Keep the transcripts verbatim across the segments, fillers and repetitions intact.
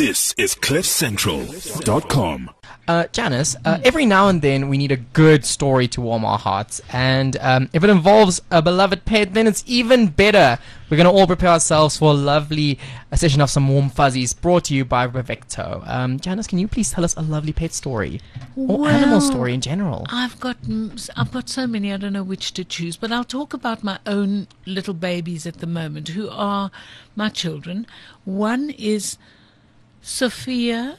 This is cliff central dot com. Uh, Janice, uh, every now and then we need a good story to warm our hearts, and um, if it involves a beloved pet, then it's even better. We're going to all prepare ourselves for a lovely a session of some warm fuzzies brought to you by Brevecto. Um, Janice, can you please tell us a lovely pet story or Well, animal story in general? I've got I've got so many, I don't know which to choose, but I'll talk about my own little babies at the moment, who are my children. One is Sophia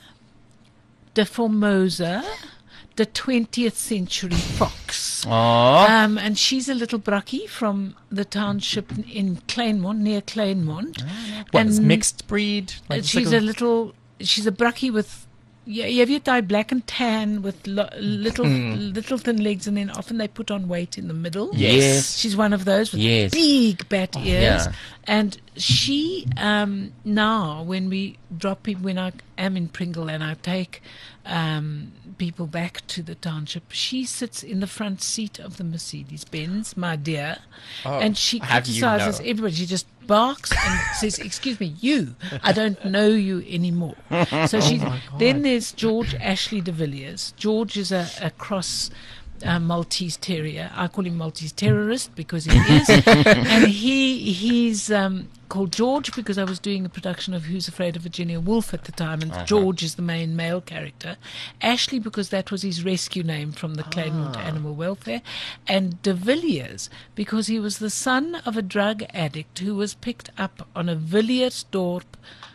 de Formosa, the twentieth century fox. Aww. Um, and she's a little brockie from the township in Kleinmond, near Kleinmond. What, it's and mixed breed? Like it's she's like a little, she's a brockie with, yeah, you have your dye black and tan with lo- little little thin legs, and then often they put on weight in the middle. Yes. She's one of those with Yes. big bat ears. yeah. And she, um, now, when we drop people, when I am in Pringle and I take um, people back to the township, she sits in the front seat of the Mercedes-Benz, my dear, Oh, and she have you criticizes know. everybody. She just barks and says, "Excuse me, you, I don't know you anymore." So she. Then there's George Ashley de Villiers. George is a, a cross uh, Maltese Terrier. I call him Maltese Terrorist because he is. And he he's um, called George because I was doing a production of Who's Afraid of Virginia Woolf at the time, and Uh-huh. George is the main male character. Ashley because that was his rescue name from the Kleinmond Animal Welfare. And de Villiers because he was the son of a drug addict who was picked up on a Villiersdorp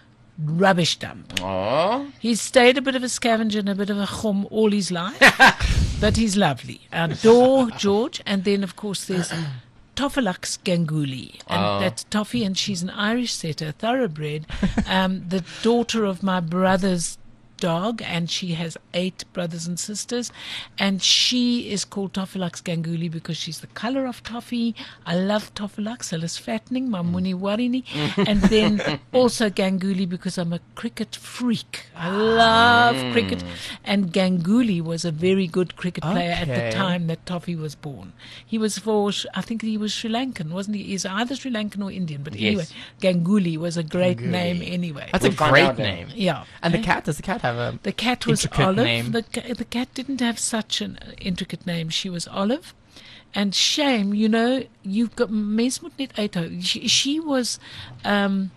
rubbish dump. Aww. He's stayed a bit of a scavenger and a bit of a chum all his life, but he's lovely. Adore George. And then, of course, there's Toffelax Ganguly. And Oh. that's Toffee, and she's an Irish setter, thoroughbred, um, the daughter of my brother's dog, and she has eight brothers and sisters, and she is called Toffelax Ganguly because she's the colour of toffee. I love Toffelax, hulle is fattening, my muni warini, and then also Ganguly because I'm a cricket freak. I love cricket, and Ganguly was a very good cricket player at Okay. the time that Toffee was born. He was for, I think he was Sri Lankan, wasn't he? He's either Sri Lankan or Indian, but Yes. anyway, Ganguly was a great name anyway. That's We'll a find great out then. name. Yeah. And the Eh? cat, does the cat have a... The cat was Intricate Olive. name. The, ca- the cat didn't have such an uh, intricate name. She was Olive. And shame, you know, you've got mens moet net uithou. She, she was, um,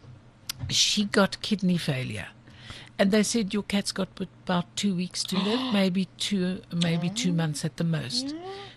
she got kidney failure. And they said your cat's got about two weeks to live, maybe two, maybe two months at the most.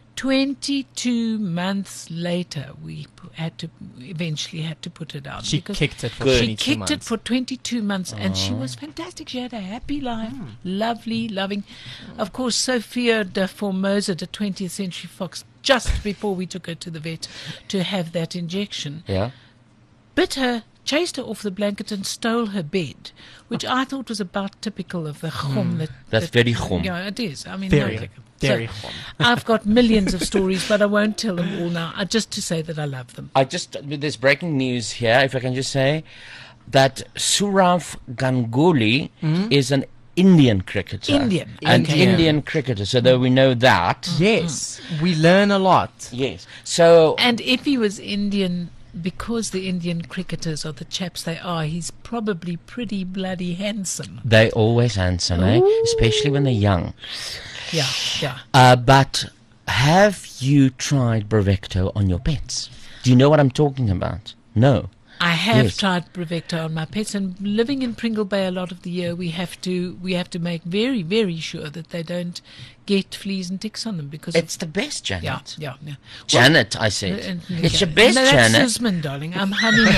twenty-two months later, we p- had to eventually had to put her down. She because kicked it for Good. She twenty-two kicked months. it for twenty-two months, and she was fantastic. She had a happy life, lovely, loving. Of course, Sophia de Formosa, the twentieth century fox, just before we took her to the vet to have that injection, Yeah. bit her, chased her off the blanket and stole her bed, which I thought was about typical of the chum. That, That's that, very chum. Yeah, it is. I mean, Very, no- very so, chum. I've got millions of stories, but I won't tell them all now. Uh, just to say that I love them. I just, there's breaking news here, if I can just say, that Sourav Ganguly is an Indian cricketer. Indian, An okay. Indian cricketer, so that we know that. Yes, we learn a lot. Yes. So, And if he was Indian, because the Indian cricketers are the chaps they are, he's probably pretty bloody handsome. they always handsome, eh? Especially when they're young. Yeah, yeah. Uh, but have you tried Brevecto on your pets? Do you know what I'm talking about? No. I have Yes. tried Brevecto on my pets, and living in Pringle Bay a lot of the year, we have to we have to make very very sure that they don't get fleas and ticks on them because It's the best, Janet. yeah yeah yeah. Janet, I said. And- it's yeah. your best, no, that's Janet. Suzman, darling. I'm Honeyman.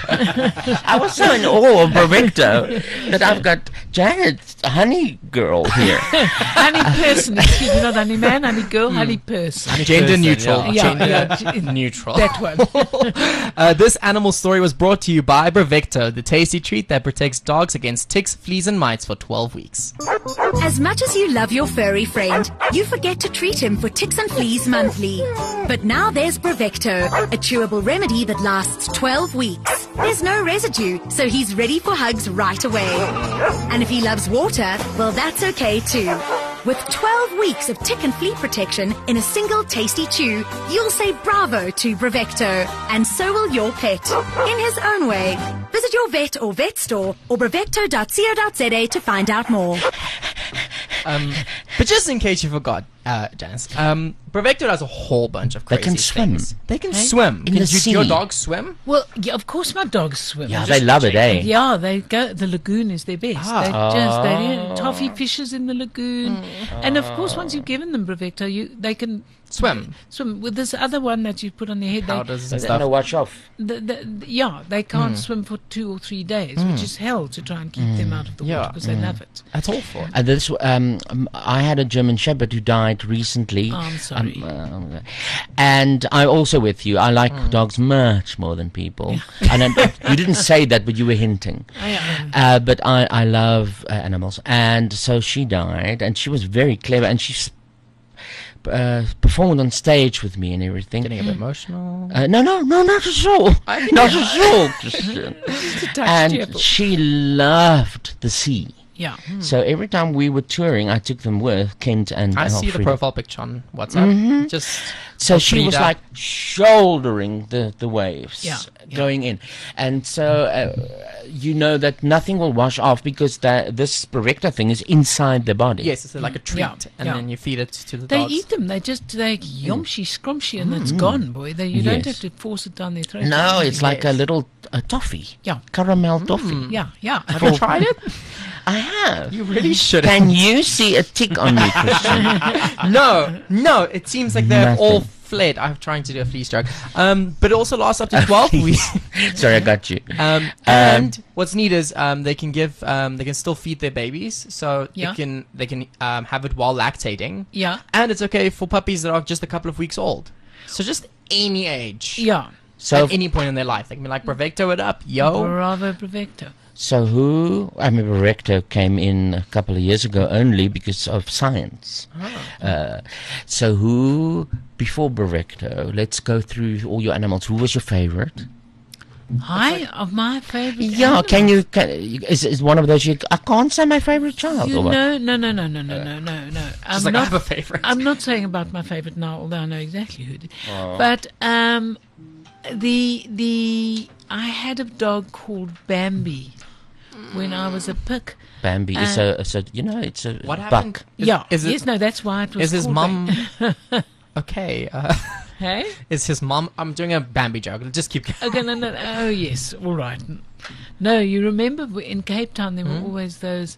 I was so in awe of Brevecto that I've got Janet, honey girl here. honey person, excuse me, not honey man, honey girl, honey person. Gender person, neutral. Yeah, Gender yeah, g- neutral. That one. Uh, this animal story was brought to you by Brevecto, the tasty treat that protects dogs against ticks, fleas, and mites for twelve weeks. As much as you love your furry friend, you forget to treat him for ticks and fleas monthly. But now there's Brevecto, a chewable remedy that lasts twelve weeks. There's no residue, so he's ready for hugs right away. And if he loves water, well, that's okay too. With twelve weeks of tick and flea protection in a single tasty chew, you'll say bravo to Brevecto, and so will your pet, in his own way. Visit your vet or vet store or brevecto dot co dot za to find out more. Um, but just in case you forgot, uh, Janice, um, Brevecto does a whole bunch of They crazy can swim. things. They can Hey? swim. In Can the you, sea. your dogs swim? Well, yeah, of course my dogs swim. Yeah, Just they love it, eh? Yeah, they go. The lagoon is their best. Ah. They just they do toffee fishes in the lagoon, and of course, once you've given them Brevecto, you they can Swim. swim with this other one that you put on their head. They, Powders They and don't stuff. know wash off. the, the, yeah, they can't swim for two or three days, which is hell to try and keep them out of the Yeah. water because they love it. That's awful. And this, um, um, I had a German Shepherd who died recently. Oh, I'm sorry. Um, uh, and I also with you. I like Mm. dogs much more than people. And then, you didn't say that, but you were hinting. I, um, Uh, but I, I love uh, animals. And so she died, and she was very clever, and she s- uh, performed on stage with me and everything. Getting a bit emotional. Uh, no, no, no, not at all. I- Not at all. Christian. touch And table. she loved the sea. yeah. So every time we were touring, I took them with Kent and I see the Alfred. profile picture on WhatsApp. Just So she was Frida. like shouldering the, the waves, Yeah, yeah. going in. And so uh, you know that nothing will wash off because that this Brevecto thing is inside the body. yes, it's like a treat, Yeah, and yeah. then you feed it to the They dogs. eat them. They just they yomshi, scrumpshy, and it's gone, boy. They, you don't Yes. have to force it down their throat. No, it's like a Yes. little a toffee. Yeah. Caramel toffee. Yeah, yeah. Have you tried it? I have. You really should. Can you see a tick on me, Christian? No, no. It seems like they're Nothing. all fled. I'm trying to do a flea stroke. Um, but it also lasts up to twelve weeks. Sorry, I got you. Um, and what's neat is um, they can give um, they can still feed their babies, so Yeah. they can they can um, have it while lactating. Yeah. And it's okay for puppies that are just a couple of weeks old. So just any age. Yeah. So, At any point in their life, they can be like Brevecto it up, yo. Bravo Brevecto. so who? I mean, Brevecto came in a couple of years ago only because of science. Uh, so who before Brevecto? Let's go through all your animals. Who was your favorite? Hi, of my favorite. Yeah, animal. can you? Can, is is one of those? You, I can't say my favorite child. You or what? know, no, no, no, no, no, no, no, no. I'm Just like I not. have a favorite. I'm not saying about my favorite now, although I know exactly who it is. Oh. But um, the the I had a dog called Bambi when I was a pick. Bambi is Uh, a, is a, you know, it's a What happened? buck. Is, yeah. Is it, yes. No. That's why it was. is his called mum Bam- okay? Uh, Hey. is his mom? I'm doing a Bambi joke. Just keep going. Okay, no, no, oh yes, all right. No, you remember w- in Cape Town there were Hmm? always those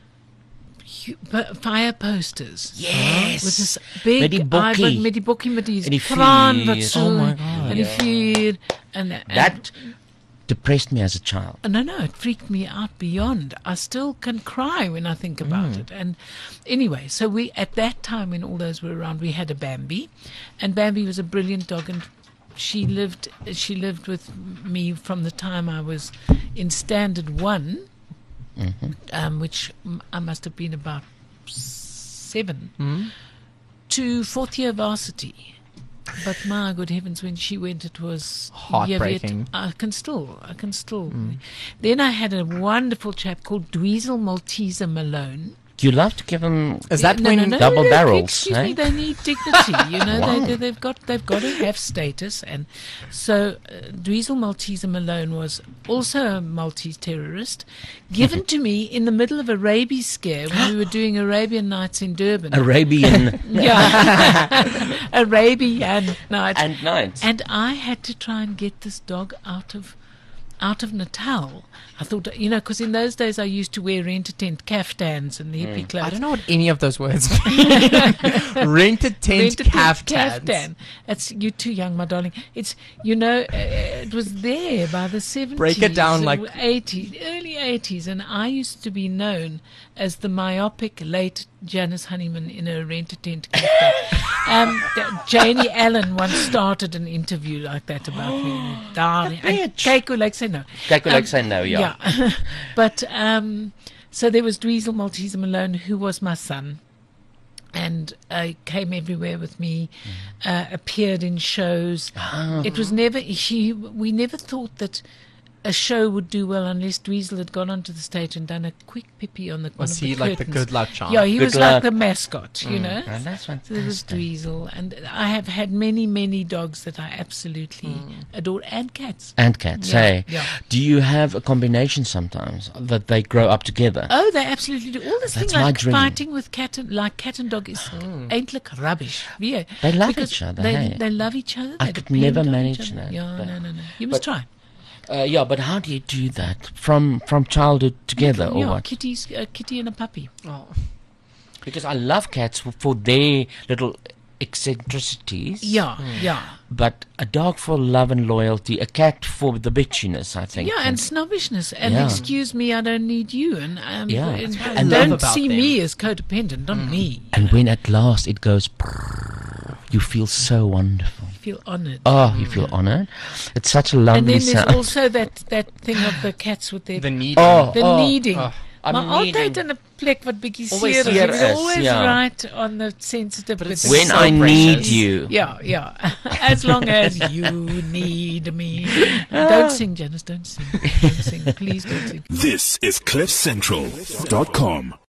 hu- p- fire posters. Yes. With this big Met die bokkie. met die bokkie met die En die kraan wat vuur. so Oh my God. en die vuur and, and That depressed me as a child. no, no, it freaked me out beyond. I still can cry when I think about it. And anyway, so we at that time when all those were around, we had a Bambi, and Bambi was a brilliant dog, and she lived she lived with me from the time I was in Standard One, um, which m- I must have been about seven, to fourth year varsity. But my good heavens, when she went, it was Heartbreaking. I can still, I can still. Then I had a wonderful chap called Dweezil Malteser Malone. You love to give them. Is that No, when no, no, double no, no, barrels, Excuse eh? me, they need dignity. You know, Wow. they, they've got they've got to have status, and so uh, Dweezil Malteser Malone was also a Maltese terrorist, given to me in the middle of a rabies scare when we were doing Arabian Nights in Durban. Arabian yeah, Arabian Nights. and nights. And I had to try and get this dog out of out of Natal. I thought, you know, because in those days I used to wear rent-a-tent caftans and the hippie clothes. I don't know what any of those words mean. Rent-a-tent Rent-a-tent caftans. caftan. It's you're too young, my darling. It's you know, uh, it was there by the seventies. Break it down like- eighties, early eighties, and I used to be known as the myopic late Janice Honeyman in a rent-a-tent caftan. um, th- Janie Allen once started an interview like that about me, darling. And bitch. Keiko like say no. Kijk hoe Um, ek sê nou, ja. Yeah. But um, so there was Dweezil Malteser Malone, who was my son, and uh, came everywhere with me, uh, appeared in shows. It was never, he, we never thought that a show would do well unless Dweezil had gone onto the stage and done a quick pippy on the one Was of the he like the curtains. good luck charm? Yeah, he Good was luck. like the mascot, you know. Oh, that's So there was fantastic. Dweezil, and I have had many, many dogs that I absolutely adore, and cats. And cats, Yeah, hey? yeah. Do you have a combination sometimes that they grow up together? Oh, they absolutely do. All this That's thing my like dream. fighting with cat and like cat and dog is eindelijk rubbish. Yeah. They love Because each other, They, hey? they love each other. I they could depend never on each manage other. that, Yeah, but- no, no, no. You must but- try. Uh, yeah, but how do you do that? From from childhood together, or yeah, what? kitties, a kitty and a puppy. Oh. Because I love cats for, for their little eccentricities. Yeah, yeah. But a dog for love and loyalty, a cat for the bitchiness, I think. Yeah, and snobbishness. And Yeah. excuse me, I don't need you. And, um, Yeah. and, That's what I and love don't about see them. me as codependent, not me. And when at last it goes, prrrr, you feel so wonderful. I feel honoured. Oh, you feel honored. It's such a and lovely then there's sound. also that, that thing of the cats with their The need. Oh, the oh, kneading. oh. I'm Maar altyd kneading. in 'n plek wat bietjie Always seer is. seer It's is, always yeah. right on the sensitive But bit. it's When so I need precious. you. Yeah, yeah. As long as you need me. Don't sing, Janice. Don't sing. Don't sing. Please don't sing. This is cliff central dot com.